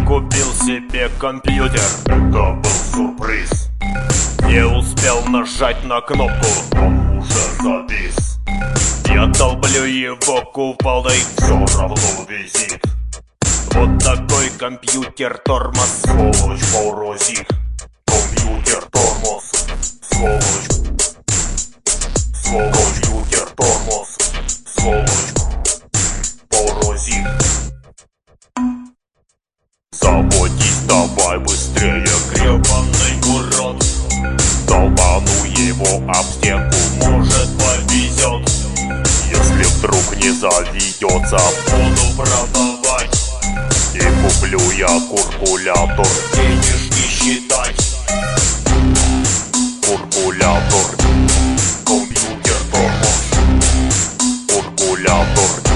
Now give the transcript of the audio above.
купил себе компьютер. Это был сюрприз. Не успел нажать на кнопку, Он уже завис. я долблю его кувалдой, Все равно висит. вот такой компьютер тормоз. Сволочь морозит. Компьютер тормоз. Сволочь. Сволочь. Компьютер тормоз. Сволочь морозит. Заводись давай быстрее, гребаный урод. Долбану его об стенку. Может повезет, Если вдруг не заведется, буду продавать, и куплю я куркулятор. денежки считать. Куркулятор. Компьютер тормоз. Куркулятор.